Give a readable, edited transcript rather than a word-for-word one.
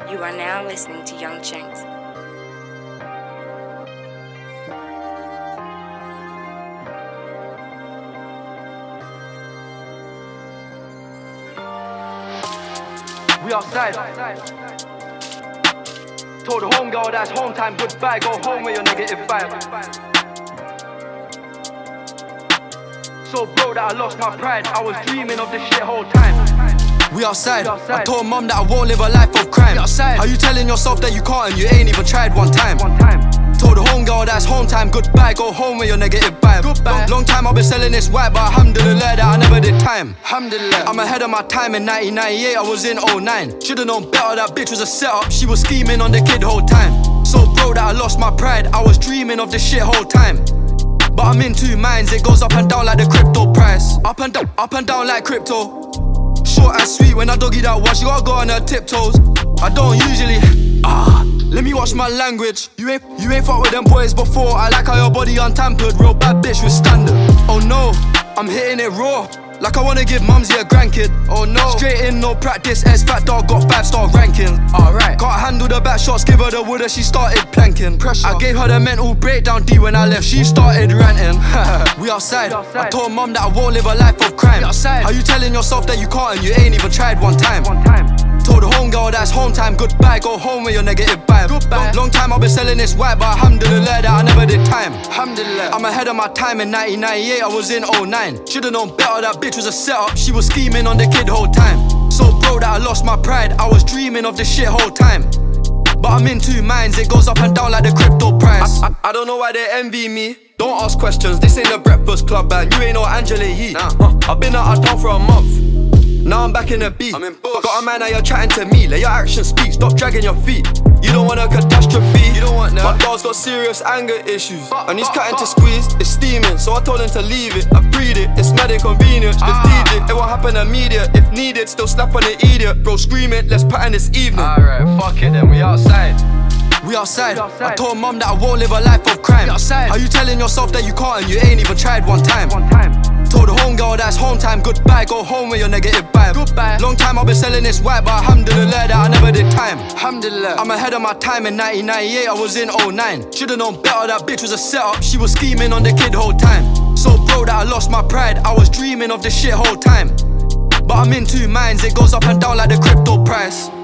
You are now listening to Young Chinks. We outside. Told the homegirl that's home time, goodbye. Go home with your negative vibe. So broke that I lost my pride. I was dreaming of this shit whole time. We outside. I told mum that I won't live a life of crime. How you telling yourself that you can't and you ain't even tried one time? Told the homegirl that's home time, goodbye. Go home with your negative vibe. Long time I've been selling this white, but alhamdulillah that I never did time. I'm ahead of my time. In 1998 I was in 09. Should've known better, that bitch was a setup. She was scheming on the kid whole time. So broke that I lost my pride. I was dreaming of this shit whole time. But I'm in two minds, it goes up and down like the crypto price. Up and down like crypto. Short and sweet when I doggy that one, she gotta go on her tiptoes. I don't usually, let me watch my language. You ain't fuck with them boys before. I like how your body untampered, real bad bitch with standard. Oh no, I'm hitting it raw, like I wanna give mumsy a grandkid. Oh no, straight in, no practice, S-Fat dog got 5-star ranking. Alright, can't handle the back shots, give her the wood and she started planking. Pressure. I gave her the mental breakdown D when I left, she started ranting. We outside. I told mum that I won't live a life of crime. How you telling yourself that you can't and you ain't even tried one time? Told the homegirl that's home time, goodbye. Go home with your negative vibe. Long time I've been selling this white, but alhamdulillah that I never did time. I'm ahead of my time. In 1998 I was in 09. Should've known better, that bitch was a setup. She was scheming on the kid whole time. So broke that I lost my pride. I was dreaming of this shit whole time. But I'm in two minds, it goes up and down like the crypto price. I don't know why they envy me. Don't ask questions, this ain't the Breakfast Club and you ain't no Angela Yee. I've been out of town for a month. Now I'm back in the beat. I'm in Bush. Got a man now you're chatting to me. Let your actions speak, stop dragging your feet. You don't want a catastrophe. You don't want that. My dog's got serious anger issues and he's cutting to squeeze, it's steaming. So I told him to leave it, I breed it. It's mad inconvenient, the DJ. It won't happen immediate. If needed, still slap on the idiot. Bro screaming, let's pattern this evening. Alright, fuck it then, we outside. We outside. I told mum that I won't live a life of crime. How you telling yourself that you can't and you ain't even tried one time? Told the homegirl that's home time, goodbye. Go home with your negative vibe. Long time I've been selling this white, but alhamdulillah that I never did time. I'm ahead of my time. In 1998 I was in 09. Should've known better, that bitch was a setup. She was scheming on the kid whole time. So broke that I lost my pride. I was dreaming of this shit whole time. But I'm in two minds, it goes up and down like the crypto price.